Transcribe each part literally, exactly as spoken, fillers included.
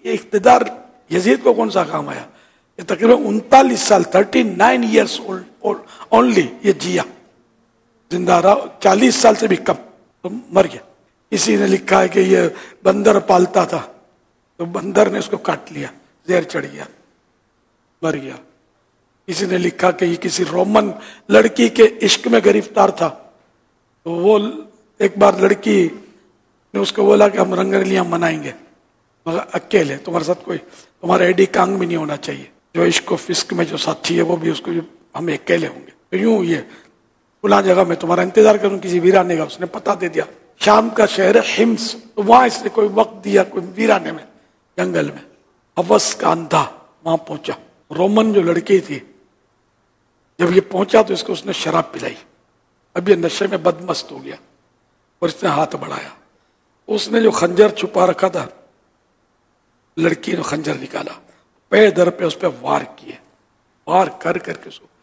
یہ اقتدار یزید کو کون سا کام آیا؟ یہ تقریباً انتالیس سال تھرٹی نائن ایئرس اونلی یہ جیا، زندہ رہا چالیس سال سے بھی کم، تو مر گیا۔ کسی نے لکھا ہے کہ یہ بندر پالتا تھا تو بندر نے اس کو کاٹ لیا، زہر چڑھ گیا، مر گیا۔ کسی نے لکھا کہ یہ کسی رومن لڑکی کے عشق میں گرفتار تھا، تو وہ ایک بار لڑکی نے اس کو بولا کہ ہم رنگرلیاں منائیں گے مگر اکیلے، تمہارے ساتھ کوئی تمہارا ایڈی کانگ بھی نہیں ہونا چاہیے، جو عشق و فسق میں جو ساتھی ہے وہ بھی اس کو، ہم اکیلے ہوں گے، تو یوں یہ فلاں جگہ میں تمہارا انتظار کروں کسی ویرانے کا۔ اس نے پتہ دے دیا، شام کا شہر ہے حمص، تو وہاں اس نے کوئی وقت دیا کوئی ویرانے میں، جنگل میں، حوث کا اندھا وہاں پہنچا۔ رومن جو لڑکی تھی جب یہ پہنچا تو اس کو اس نے شراب پلائی، اب یہ نشے میں بدمست ہو گیا اور اس نے ہاتھ بڑھایا، اس نے جو خنجر چھپا رکھا تھا لڑکی نے خنجر نکالا، پے در پہ اس پہ وار کیے، وار کر کر کے اس کو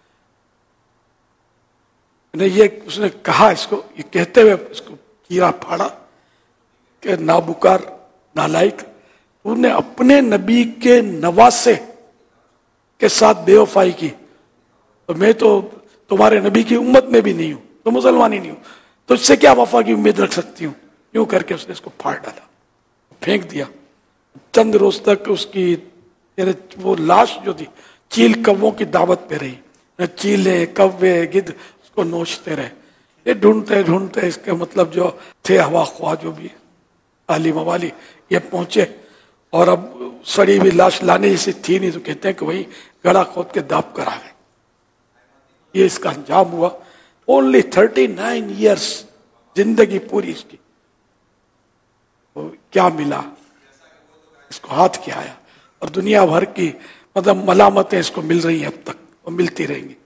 یہ اس نے کہا، اس کو یہ کہتے ہوئے اس کو کیڑا پھاڑا کہ نابکار نالائق، تو نے اپنے نبی کے نواسے کے ساتھ بے وفائی کی، تو میں تو تمہارے نبی کی امت میں بھی نہیں ہوں، تو مسلمان ہی نہیں ہوں، تو اس سے کیا وفا کی امید رکھ سکتی ہوں؟ یوں کر کے اس نے اس کو پھاڑ ڈالا، پھینک دیا۔ چند روز تک اس کی یعنی وہ لاش جو تھی چیل کووں کی دعوت پہ رہی، چیلیں کوے گدھ اس کو نوچتے رہے، یہ ڈھونڈتے ڈھونڈتے اس کے مطلب جو تھے ہوا خواہ جو بھی عالی موالی یہ پہنچے، اور اب سڑی ہوئی لاش لانے جیسی تھی نہیں، تو کہتے ہیں کہ وہی گڑھا کھود کے داب کر آ گئے۔ یہ اس کا انجام ہوا، اونلی تھرٹی نائن ایئرس زندگی پوری اس کی، تو کیا ملا اس کو؟ ہاتھ کیا آیا، اور دنیا بھر کی مطلب ملامتیں اس کو مل رہی ہیں اب تک، اور ملتی رہیں گی۔